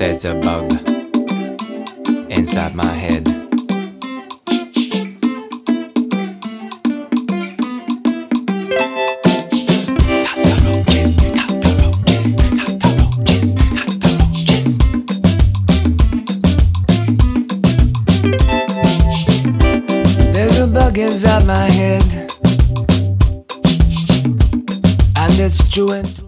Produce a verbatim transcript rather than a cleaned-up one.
There's a bug inside my head. Cockroaches, cockroaches, cockroaches, cockroaches. There's a bug inside my head, and it's chewing.